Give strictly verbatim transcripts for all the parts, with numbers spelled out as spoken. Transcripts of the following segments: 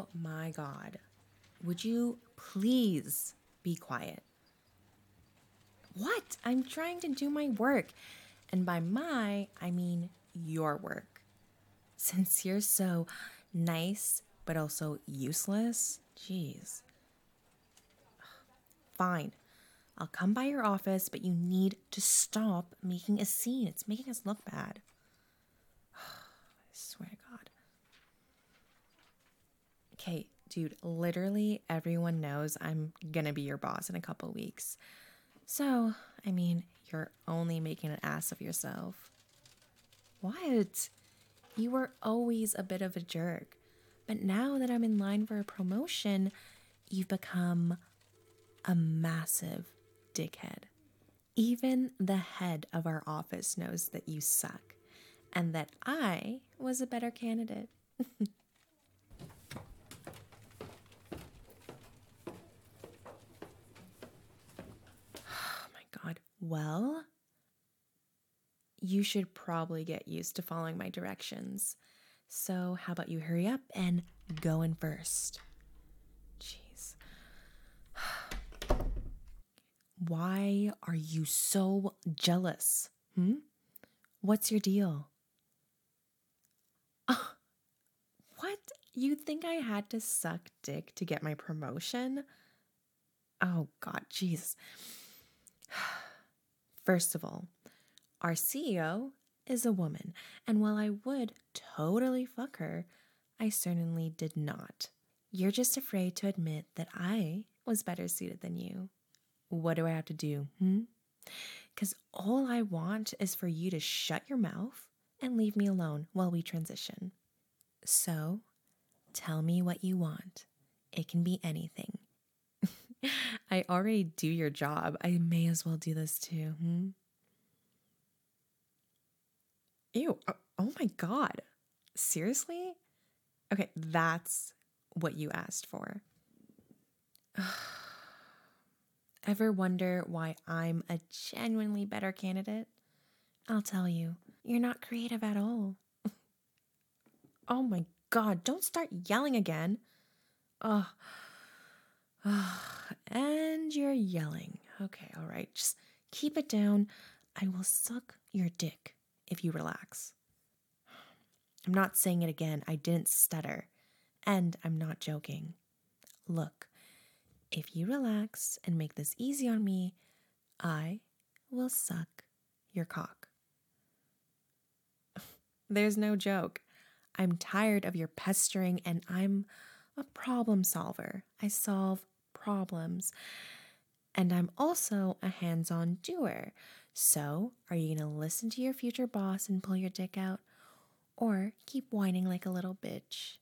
Oh my God. Would you please be quiet? What? I'm trying to do my work. And by my, I mean your work. Since you're so nice, but also useless, jeez. Fine. I'll come by your office, but you need to stop making a scene. It's making us look bad. I swear to God. Okay, dude, literally everyone knows I'm gonna be your boss in a couple weeks. So, I mean, you're only making an ass of yourself. What? You were always a bit of a jerk. But now that I'm in line for a promotion, you've become a massive dickhead. Even the head of our office knows that you suck and that I was a better candidate. Oh my God. Well, you should probably get used to following my directions. So, how about you hurry up and go in first? Jeez. Why are you so jealous? Hmm? What's your deal? Uh, what? You think I had to suck dick to get my promotion? Oh, God, jeez. First of all, our C E O is a woman, and while I would totally fuck her, I certainly did not. You're just afraid to admit that I was better suited than you. What do I have to do? Hmm? Because all I want is for you to shut your mouth and leave me alone while we transition. So, tell me what you want. It can be anything. I already do your job. I may as well do this too. Hmm? Ew. Oh, oh my God. Seriously? Okay, that's what you asked for. Ever wonder why I'm a genuinely better candidate? I'll tell you, you're not creative at all. Oh my God, don't start yelling again. Ugh. Ugh. And you're yelling. Okay, all right, just keep it down. I will suck your dick if you relax. I'm not saying it again. I didn't stutter. And I'm not joking. Look, if you relax and make this easy on me, I will suck your cock. There's no joke. I'm tired of your pestering and I'm a problem solver. I solve problems. And I'm also a hands on doer. So, are you going to listen to your future boss and pull your dick out? Or keep whining like a little bitch?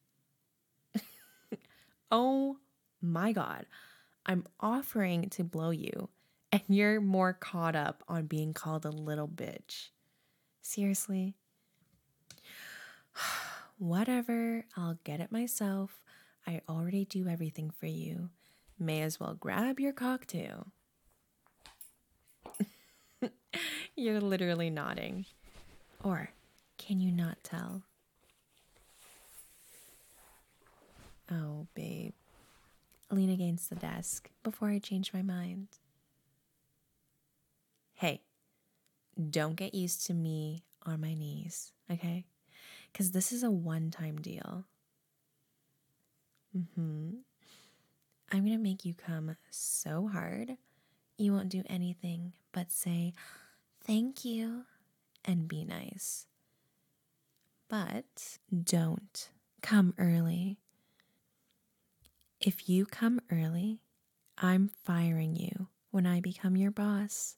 Oh my God. I'm offering to blow you, and you're more caught up on being called a little bitch. Seriously? Whatever, I'll get it myself. I already do everything for you. May as well grab your cock too. You're literally nodding. Or can you not tell? Oh, babe. Lean against the desk before I change my mind. Hey, don't get used to me on my knees, okay? Because this is a one-time deal. Mm-hmm. I'm going to make you come so hard, you won't do anything but say, thank you, and be nice. But don't come early. If you come early, I'm firing you when I become your boss.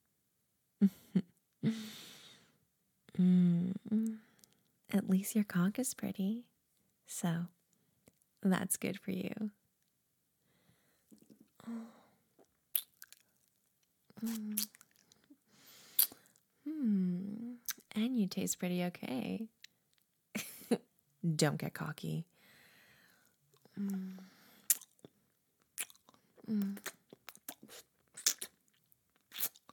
mm. At least your cock is pretty. So, that's good for you. Mm. Hmm. And you taste pretty okay. Don't get cocky. Mm. Mm.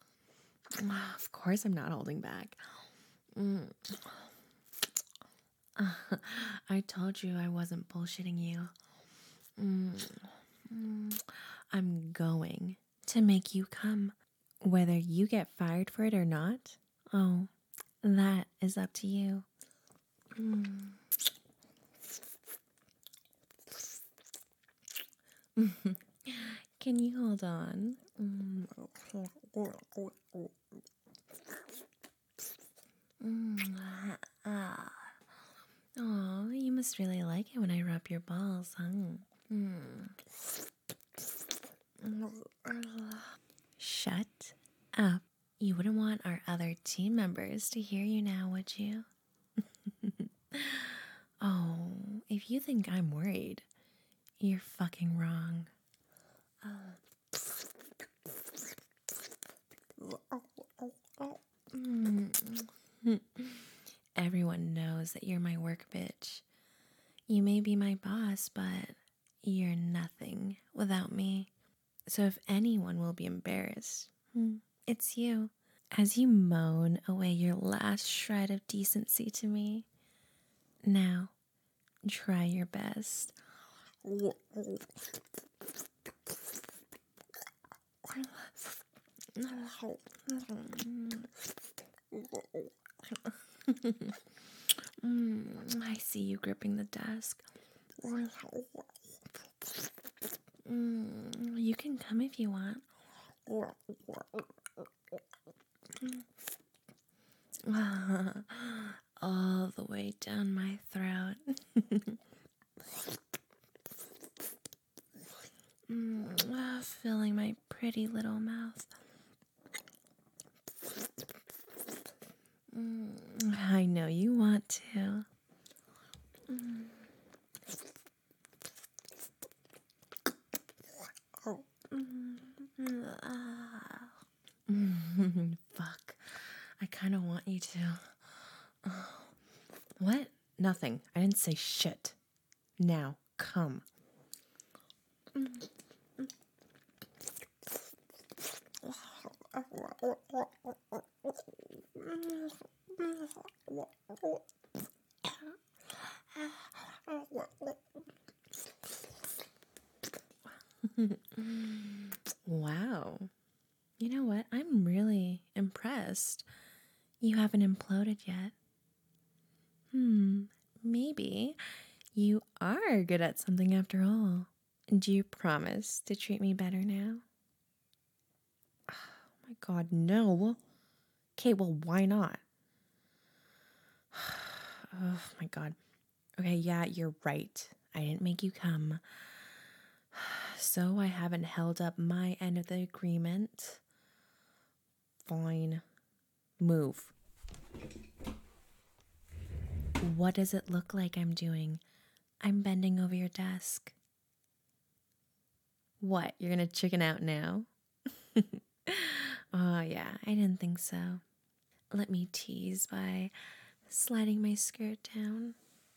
Of course, I'm not holding back. Mm. I told you I wasn't bullshitting you. Mm, mm, I'm going to make you come. Whether you get fired for it or not, oh, that is up to you. Mm. Can you hold on? Mm. Mm. Ah. Oh, you must really like it when I rub your balls, huh? Mm. Shut up. You wouldn't want our other team members to hear you now, would you? Oh, if you think I'm worried, you're fucking wrong. Everyone knows that you're my work bitch. You may be my boss, but you're nothing without me. So if anyone will be embarrassed, it's you. As you moan away your last shred of decency to me, now try your best. Mm, I see you gripping the desk. Mm, you can come if you want. All the way down my throat. mm, filling my pretty little mouth. Mm, I know you want to. Mm. Mm, fuck. I kind of want you to. Oh. What? Nothing. I didn't say shit. Now, come. Wow. You know what? I'm really impressed. You haven't imploded yet. Hmm, maybe you are good at something after all. Do you promise to treat me better now? Oh my god, no. Okay, well, why not? Oh my god. Okay, yeah, you're right. I didn't make you come. So I haven't held up my end of the agreement. Fine. Move. What does it look like I'm doing? I'm bending over your desk. What, you're gonna chicken out now? Oh, yeah, I didn't think so. Let me tease by sliding my skirt down.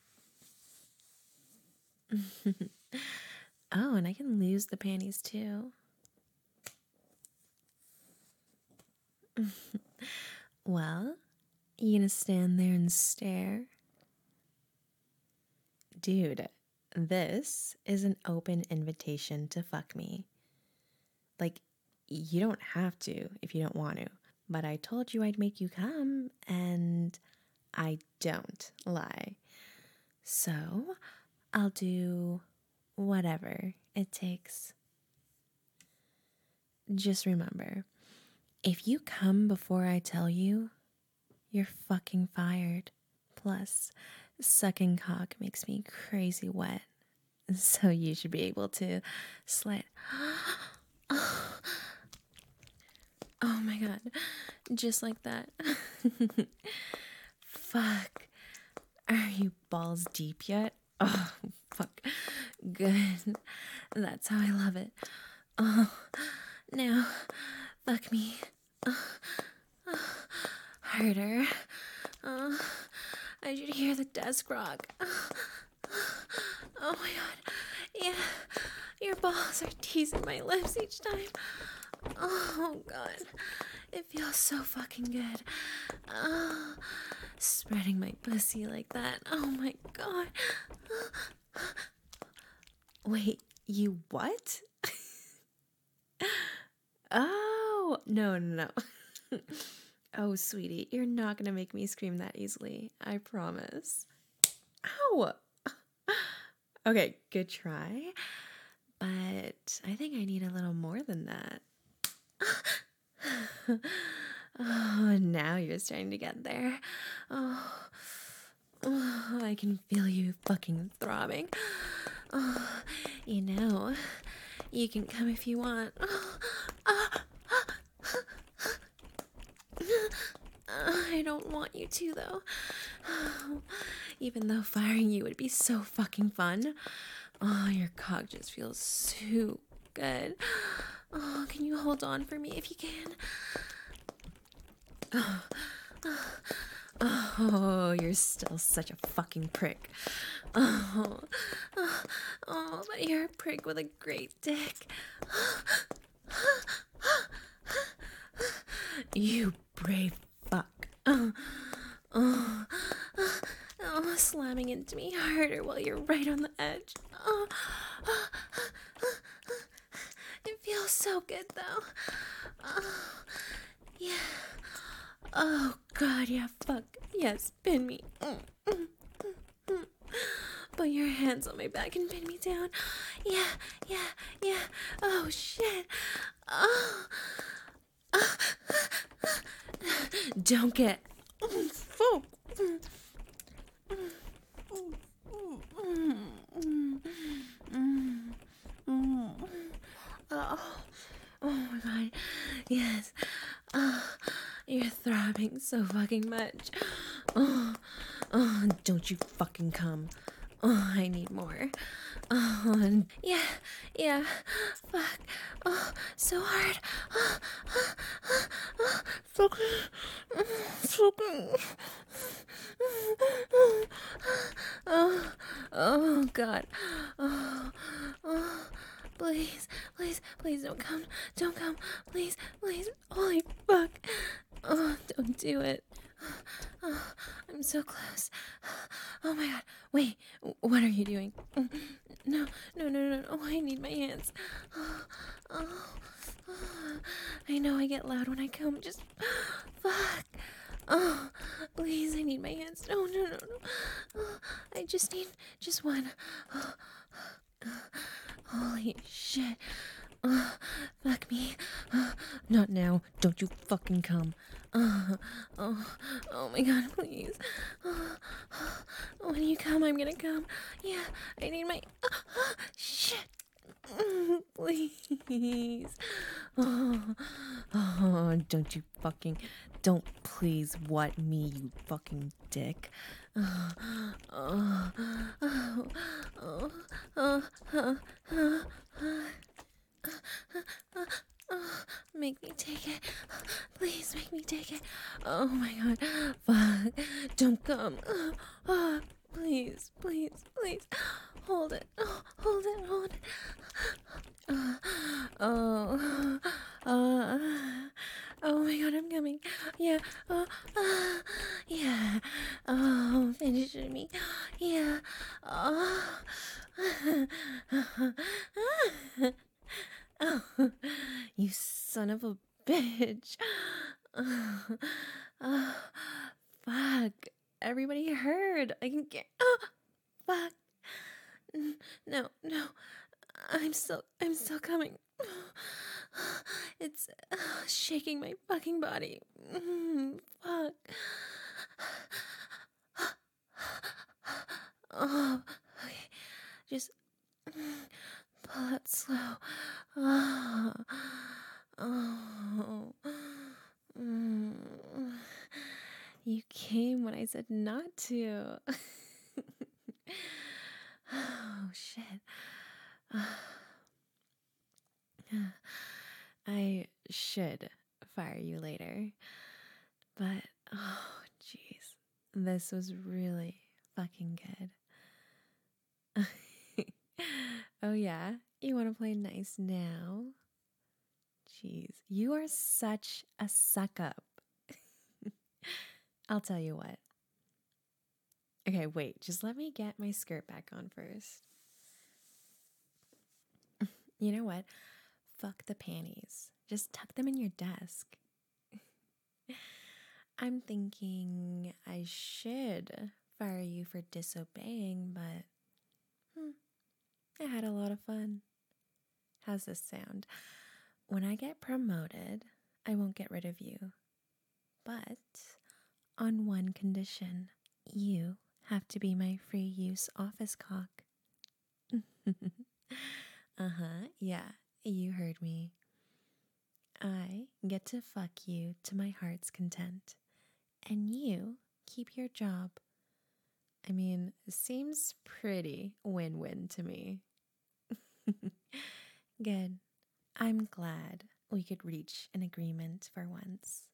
Oh, and I can lose the panties too. Well, you gonna stand there and stare? Dude, this is an open invitation to fuck me. Like, you don't have to if you don't want to, but I told you I'd make you come, and I don't lie. So, I'll do whatever it takes. Just remember, if you come before I tell you, you're fucking fired. Plus, sucking cock makes me crazy wet. So you should be able to slide. Oh my god. Just like that. Fuck. Are you balls deep yet? Oh, fuck. Good. That's how I love it. Oh, now, fuck me. Oh, oh, harder. Oh, I should hear the desk rock. Oh my god. Yeah, your balls are teasing my lips each time. Oh god. It feels so fucking good. Oh, spreading my pussy like that. Oh my god. Wait, you what? Oh, no, no, no. Oh, sweetie, you're not gonna make me scream that easily. I promise. Ow! Okay, good try. But I think I need a little more than that. Oh, now you're starting to get there. Oh, oh, I can feel you fucking throbbing. Oh, you know, you can come if you want. I don't want you to, though. Even though firing you would be so fucking fun. Oh, your cock just feels so good. Oh, can you hold on for me if you can? Oh, oh, you're still such a fucking prick. Oh, oh, oh, but you're a prick with a great dick. You brave fuck. Oh, oh, oh, slamming into me harder while you're right on the edge. Oh, it feels so good though. Oh, yeah. Oh god, yeah, fuck. Yes, pin me. Put your hands on my back and pin me down. Yeah, yeah, yeah. Oh shit. Oh. Don't get. Fuck. Oh, oh my god. Yes. Oh, you're throbbing so fucking much. Oh, oh, don't you fucking come. Oh, I need more. Oh, and yeah, yeah. Fuck. Oh, so hard. Oh, oh, oh, oh, fucking, fucking. Oh, oh, God. Oh, oh. Please, please, please don't come. Don't come. Please, please. Holy fuck. Oh, don't do it. Oh, I'm so close. Oh my god. Wait, what are you doing? No, no, no, no, no. I need my hands. Oh, oh, oh. I know I get loud when I come. Just fuck. Oh, please, I need my hands. No, no, no, no. Oh, I just need just one. Oh, holy shit. Oh, fuck me. Oh, not now. Don't you fucking come. Oh, oh, oh my god, please. Oh, oh, when you come, I'm gonna come. Yeah, I need my. Oh, oh, shit. Please. Oh, oh, don't you fucking. Don't please what me, you fucking dick. Oh, oh, oh, oh, oh, oh, oh, oh. Oh, make me take it. Please make me take it. Oh my god. Fuck. Don't come. Oh, oh, please, please, please. Hold it. Oh, hold it, hold it. Uh, oh. Uh, oh my god, I'm coming. Yeah. Oh, uh, yeah. Oh, finish me. Yeah. Oh. Oh, you son of a bitch. Oh, oh, fuck. Everybody heard. I can get. Oh, fuck. No, no. I'm still, I'm still coming. It's uh, shaking my fucking body. Mm, fuck. Oh, okay. Just pull out slow. Oh, oh. Mm. You came when I said not to. Oh, shit. I should fire you later. But, oh, jeez. This was really fucking good. Oh, yeah? You want to play nice now? Jeez, you are such a suck up. I'll tell you what. Okay, wait, just let me get my skirt back on first. You know what? Fuck the panties. Just tuck them in your desk. I'm thinking I should fire you for disobeying, but hmm, I had a lot of fun. How's this sound? When I get promoted, I won't get rid of you. But on one condition, you have to be my free use office cock. Uh huh, yeah, you heard me. I get to fuck you to my heart's content, and you keep your job. I mean, seems pretty win win to me. Good. I'm glad we could reach an agreement for once.